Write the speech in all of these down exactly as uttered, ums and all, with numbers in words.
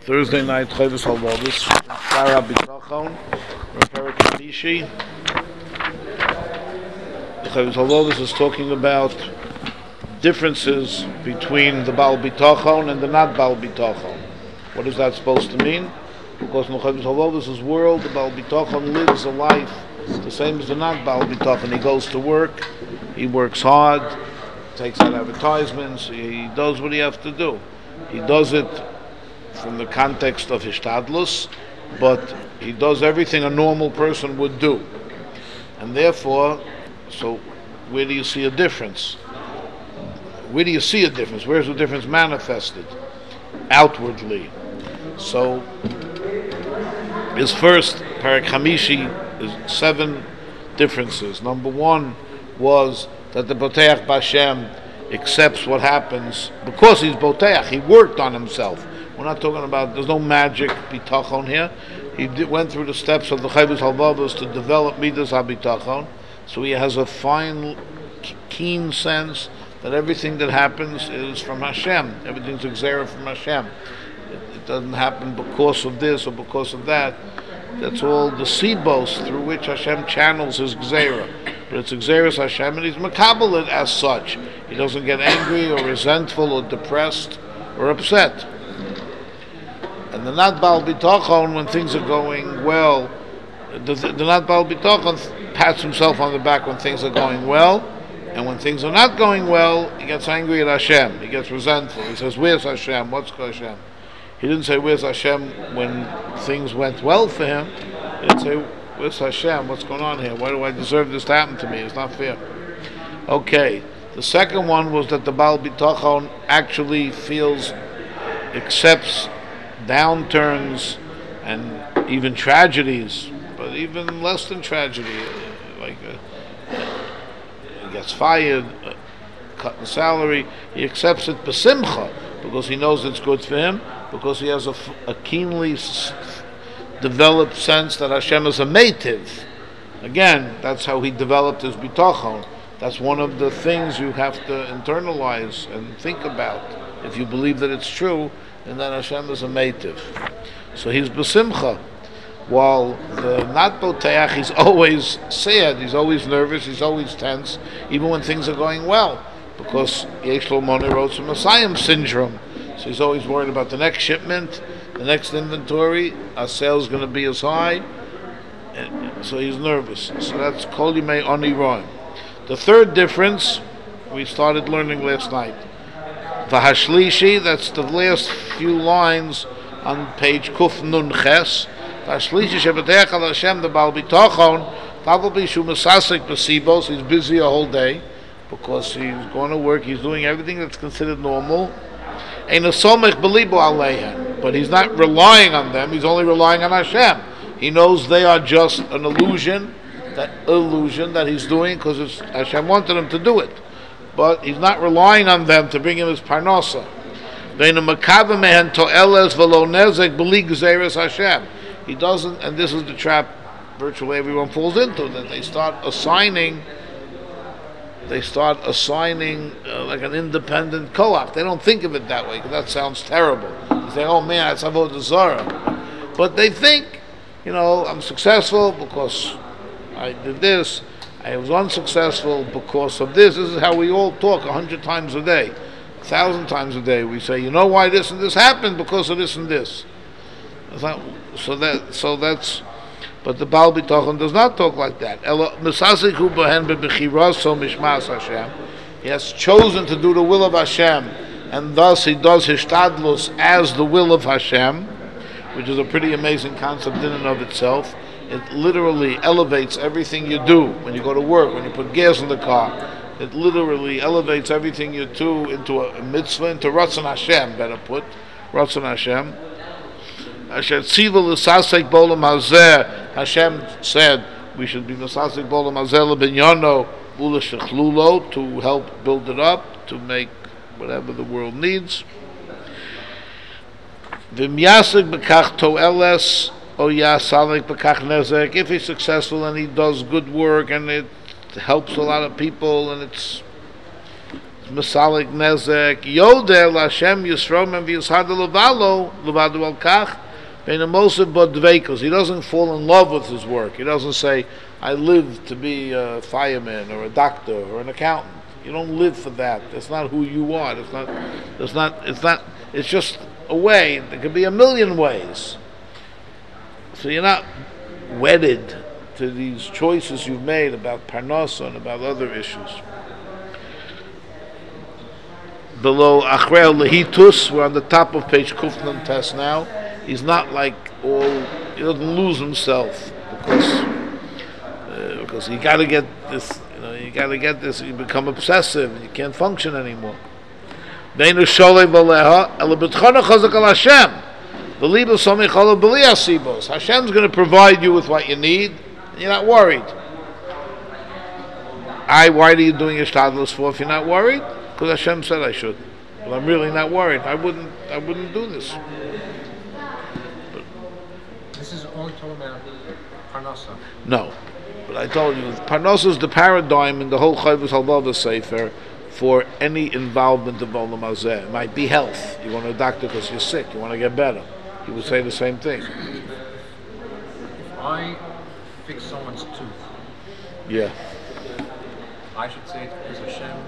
Thursday night, Chavis Halvodis, Shara B'Tachon, Perek Hamishi. The Chavis Halvodis is talking about differences between the Baal B'Tachon and the not Baal B'Tachon. What is that supposed to mean? Because in the Chavis Halvodis' world, the Baal B'Tachon lives a life the same as the not Baal B'Tachon. He goes to work, he works hard, takes out advertisements, he does what he has to do. He does it from the context of Hishtadlus, but he does everything a normal person would do. And therefore, so where do you see a difference? Where do you see a difference? Where's the difference manifested? Outwardly. So, his first Perek Hamishi is seven differences. Number one was that the Boteach B'Hashem accepts what happens because he's Boteach. He worked on himself. We're not talking about, there's no magic bitachon here. He did, went through the steps of the Chavis Halvavos to develop Midas HaBitachon. So he has a fine, keen sense that everything that happens is from Hashem. Everything's exera from Hashem. It, it doesn't happen because of this or because of that. That's all the sibos through which Hashem channels his gzera. But it's exeris Hashem, and he's makabel it as such. He doesn't get angry or resentful or depressed or upset. And the not Baal B'Tachon, when things are going well, the, the not Baal B'Tachon pats himself on the back when things are going well, and when things are not going well, he gets angry at Hashem. He gets resentful. He says, "Where's Hashem? What's Hashem?" He didn't say, "Where's Hashem?" when things went well for him. He didn't say, "Where's Hashem? What's going on here? Why do I deserve this to happen to me? It's not fair." Okay. The second one was that the Baal B'Tachon actually feels, accepts downturns and even tragedies, but even less than tragedy, like uh, he gets fired, uh, cut in salary. He accepts it b'simcha because he knows it's good for him, because he has a, a keenly s- developed sense that Hashem is a meitiv. Again, that's how he developed his bitachon. That's one of the things you have to internalize and think about. If you believe that it's true, and then Hashem is a meitiv. So he's b'simcha. While the not boteach, he's always sad, he's always nervous, he's always tense, even when things are going well, because yesh lo monei rotz Messiah syndrome. So he's always worried about the next shipment, the next inventory, our sales is going to be as high, and so he's nervous. So that's kol yimei ani roim. The third difference we started learning last night. V'hashlishi, that's the last few lines on page Kuf Nun Ches. V'hashlishi shebeteach al Hashem the Baal B'Tachon Tavol Shu Mesasek B'Sibos. He's busy a whole day because he's going to work. He's doing everything that's considered normal. Ein Somech B'Libo Aleihem, but he's not relying on them. He's only relying on Hashem. He knows they are just an illusion, that illusion that he's doing because Hashem wanted him to do it. But he's not relying on them to bring him his parnasa. He doesn't, and this is the trap virtually everyone falls into, that they start assigning, they start assigning uh, like an independent co-op. They don't think of it that way, because that sounds terrible. They say, "Oh man, that's avodah zarah." But they think, you know, I'm successful because I did this. I was unsuccessful because of this. This is how we all talk a hundred times a day, a thousand times a day. We say, "You know why this and this happened? Because of this and this." Not, so that, so that's. But the Baal B'Tachon does not talk like that. He has chosen to do the will of Hashem, and thus he does hishtadlus as the will of Hashem, which is a pretty amazing concept in and of itself. It literally elevates everything you do when you go to work, when you put gas in the car. It literally elevates everything you do into a mitzvah, into Ratzon Hashem, better put, Ratzon Hashem. Hashem said we should be Masasik Bolam Hazel Binyono Ula Shechlulo to help build it up, to make whatever the world needs. V'myasik b'kach to'eles. If he's successful and he does good work and it helps a lot of people and it's Masalik Nezek Yodel Hashem Yisrom and V'Yishad Levalo Levado Al Kach Beinamosav Bodveikos. He doesn't fall in love with his work. He doesn't say, I live to be a fireman or a doctor or an accountant. You don't live for that. That's not who you are. That's not. That's not. It's not. It's just a way. There could be a million ways. So you're not wedded to these choices you've made about parnasa and about other issues. Below Achrei Lehitus, we're on the top of page Kufnan Test now. He's not like all. He doesn't lose himself because uh, because you got to get this. You know, you got to get this. You become obsessive and you can't function anymore. Deinu sholei v'leha ela b'tchana chazak al Hashem. V'liba somich ala b'li asibos. Hashem's going to provide you with what you need. And you're not worried. I. Why are you doing ishtadlus for if you're not worried? Because Hashem said I should. But I'm really not worried. I wouldn't. I wouldn't do this. This is only talking about parnasa. No, but I told you, parnasa is the paradigm in the whole Chayvus Halvava Sefer for any involvement of Olam Hazeh. It might be health. You want a doctor because you're sick. You want to get better. He would say the same thing. If I fix someone's tooth, Yeah. I should say it's because Hashem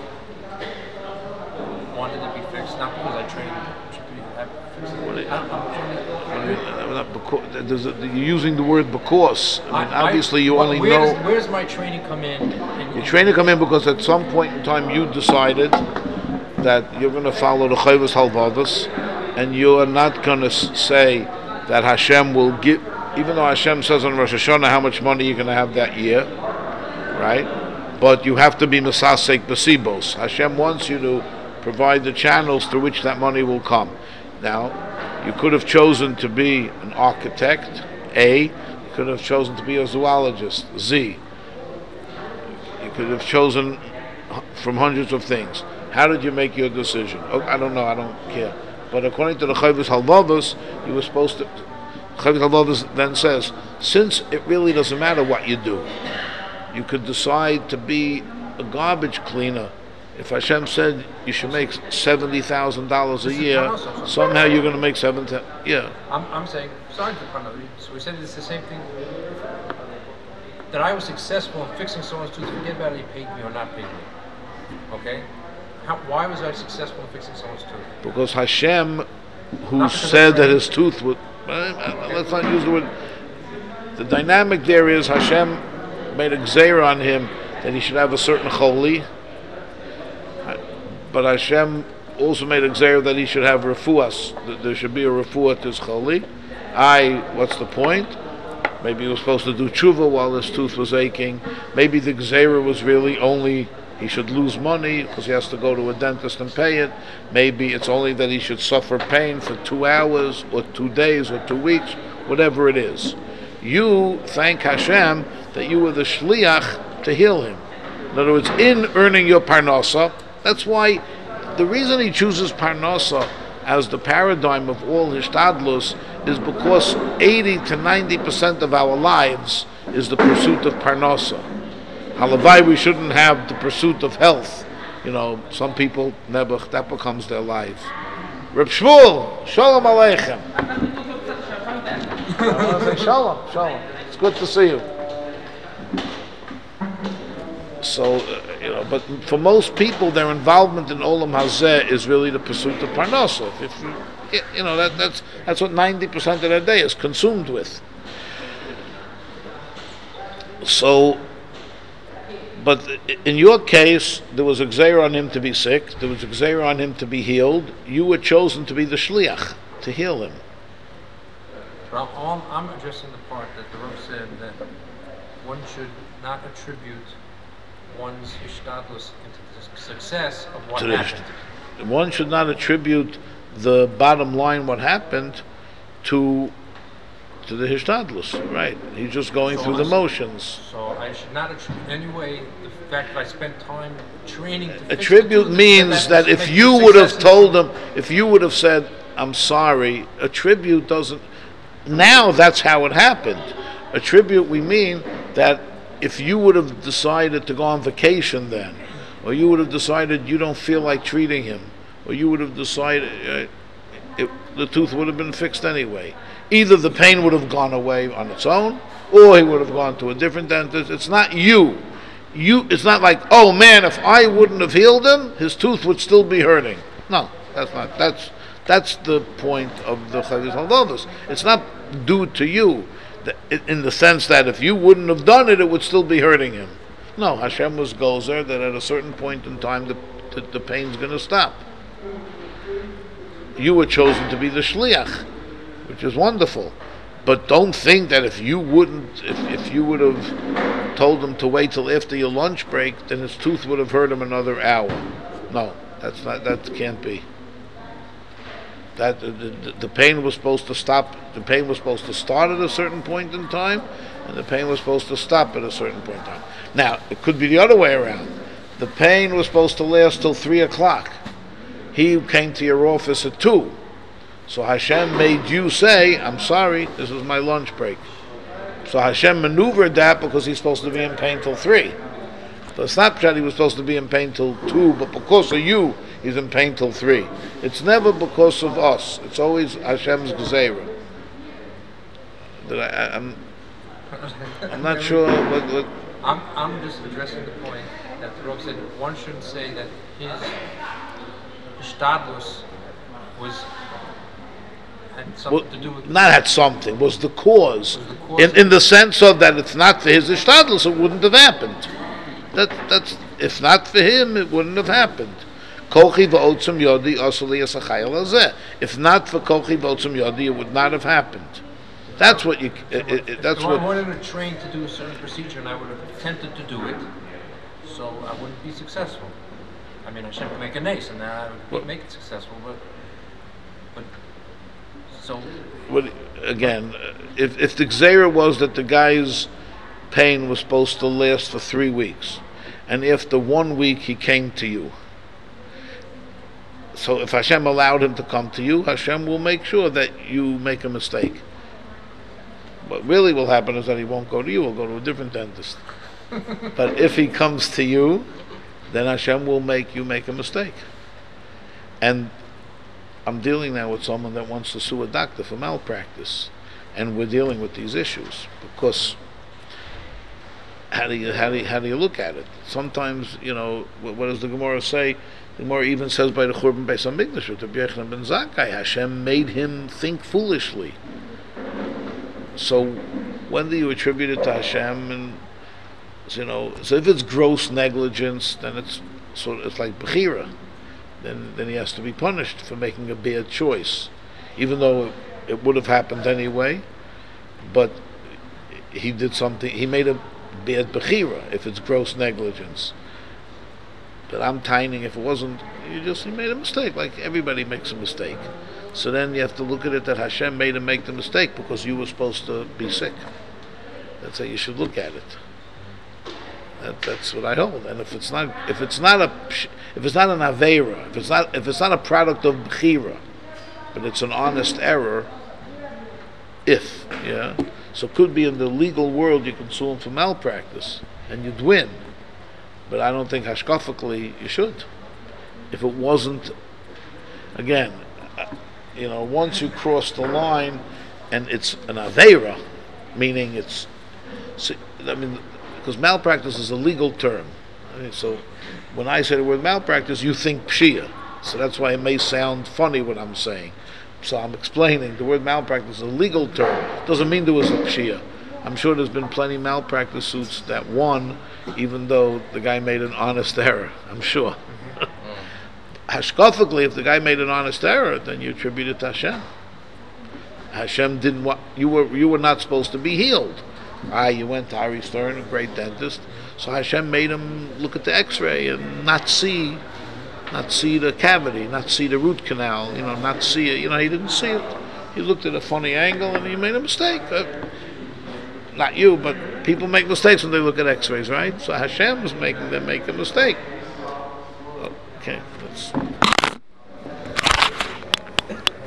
wanted it to be fixed, not because I trained it to be have fixed. What I don't know. Not because, there's a, you're using the word because. I mean, I, obviously you well, only where know. Does, where does my training come in? in Your training come in because at some point in time you decided that you're going to follow the Chayvus Halvavas, and you are not going to say that Hashem will give, even though Hashem says on Rosh Hashanah how much money you're going to have that year, right? But you have to be Mesasek Basibos. Hashem wants you to provide the channels through which that money will come. Now, you could have chosen to be an architect, A. You could have chosen to be a zoologist, Z. You could have chosen from hundreds of things. How did you make your decision? Oh, I don't know, I don't care. But according to the Chayvus Halvavas, you were supposed to... Chayvus Halvavas then says, since it really doesn't matter what you do, you could decide to be a garbage cleaner. If Hashem said you should make seventy thousand dollars a year, somehow you're going to make seventy. Yeah. I'm, I'm saying, sorry for Parnasa. So we said it's the same thing. That I was successful in fixing someone's tooth. Forget about it, he paid me or not paid me. Okay. How, why was I successful in fixing someone's tooth? Because Hashem, who said that his tooth would. Okay. Let's not use the word. The dynamic there is Hashem made a gzeira on him that he should have a certain choli. But Hashem also made a gzeira that he should have refuas. That there should be a refuah to his choli. I. What's the point? Maybe he was supposed to do tshuva while his tooth was aching. Maybe the gzeira was really only he should lose money because he has to go to a dentist and pay it. Maybe it's only that he should suffer pain for two hours or two days or two weeks, whatever it is. You thank Hashem that you were the shliach to heal him. In other words, in earning your parnasa, that's why the reason he chooses parnasa as the paradigm of all hishtadlus is because eighty to ninety percent of our lives is the pursuit of parnasa. Halavai, we shouldn't have the pursuit of health. You know, some people, nebuch, that becomes their life. Reb Shmuel, shalom aleichem. Shalom, shalom. It's good to see you. So, uh, you know, but for most people, their involvement in Olam Hazeh is really the pursuit of parnasa. If you, you know, that, that's that's what ninety percent of their day is consumed with. So, but in your case, there was a gzeira on him to be sick. There was a gzeira on him to be healed. You were chosen to be the shliach to heal him. Well, all, I'm addressing the part that the Rav said that one should not attribute one's ishtadlus into the success of what To happened. The, one should not attribute the bottom line, what happened, to to the hishtadlus. Right? He's just going So through the I- motions. So I should not attribute in any way the fact that I spent time training to fix the Attribute tooth, means that if makes you the would have success told him, if you would have said, "I'm sorry," attribute doesn't. Now that's how it happened. Attribute, we mean that if you would have decided to go on vacation then, or you would have decided you don't feel like treating him, or you would have decided uh, it, the tooth would have been fixed anyway. Either the pain would have gone away on its own, or he would have gone to a different dentist. It's not you. You. It's not like, oh man, if I wouldn't have healed him, his tooth would still be hurting. No, that's not. That's that's the point of the Chavis Halvavos. It's not due to you, in the sense that if you wouldn't have done it, it would still be hurting him. No, Hashem was gozer that at a certain point in time the the, the pain's going to stop. You were chosen to be the shliach, which is wonderful. But don't think that if you wouldn't, if, if you would have told him to wait till after your lunch break, then his tooth would have hurt him another hour. No, that's not. That can't be. That the, the, the pain was supposed to stop. The pain was supposed to start at a certain point in time, and the pain was supposed to stop at a certain point in time. Now it could be the other way around. The pain was supposed to last till three o'clock. He came to your office at two. So Hashem made you say, I'm sorry, this is my lunch break. So Hashem maneuvered that because he's supposed to be in pain till three. So it's not that he was supposed to be in pain till two, but because of you, he's in pain till three. It's never because of us. It's always Hashem's Gezerah. That I, I'm, I'm not sure what... what I'm, I'm just addressing the point that the Rav said one shouldn't say that his Shtadlus was had something well, to do with not had something, was the cause. Was the cause in, in the sense of that it's not for his Shtadlus, it wouldn't have happened. That that's if not for him, it wouldn't have happened. Kochi v'otzum yodi asuli asachayil azeh. If not for kochi v'otzum yodi, it would not have happened. That's what you. It, it, it, that's so what. I wanted to train to do a certain procedure, and I would have attempted to do it, so I wouldn't be successful. I mean, Hashem can make a nace, and I would What? make it successful, but but so. What, again, if if the Gzeira was that the guy's pain was supposed to last for three weeks, and after one week he came to you. So if Hashem allowed him to come to you, Hashem will make sure that you make a mistake. What really will happen is that he won't go to you, he'll go to a different dentist. But if he comes to you, then Hashem will make you make a mistake. And I'm dealing now with someone that wants to sue a doctor for malpractice, and we're dealing with these issues because how do you how do you, how do you look at it? Sometimes, you know, what, what does the Gemara say? The Gemara even says by the Churban Beis Hamikdash, with Rabbi Yochanan ben Zakkai, Hashem made him think foolishly. So when do you attribute it to Hashem? And you know, so if it's gross negligence, then it's sort of, it's like Bechira. Then then he has to be punished for making a bad choice, even though it, it would have happened anyway. But he did something. He made a bad Bechira if it's gross negligence. But I'm tining if it wasn't. You just he made a mistake, like everybody makes a mistake. So then you have to look at it that Hashem made him make the mistake because you were supposed to be sick. That's how you should look at it. That, that's what I hold. And if it's not, if it's not a, if it's not an aveira, if it's not, if it's not a product of bechira, but it's an honest error, if yeah, so it could be in the legal world you can sue him for malpractice and you'd win. But I don't think hashkafically you should. If it wasn't, again. You know, once you cross the line, and it's an aveira, meaning it's, I mean, because malpractice is a legal term. I mean, so when I say the word malpractice, you think pshia. So that's why it may sound funny what I'm saying. So I'm explaining the word malpractice is a legal term. Doesn't mean there was a pshia. I'm sure there's been plenty of malpractice suits that won, even though the guy made an honest error. I'm sure. Hashkafically, if the guy made an honest error, then you attribute it to Hashem. Hashem didn't want you were you were not supposed to be healed. Ah, you went to Ari Stern, a great dentist. So Hashem made him look at the X-ray and not see, not see the cavity, not see the root canal. You know, not see it. You know, he didn't see it. He looked at a funny angle and he made a mistake. Uh, not you, but people make mistakes when they look at X-rays, right? So Hashem is making them make a mistake. Okay, let's.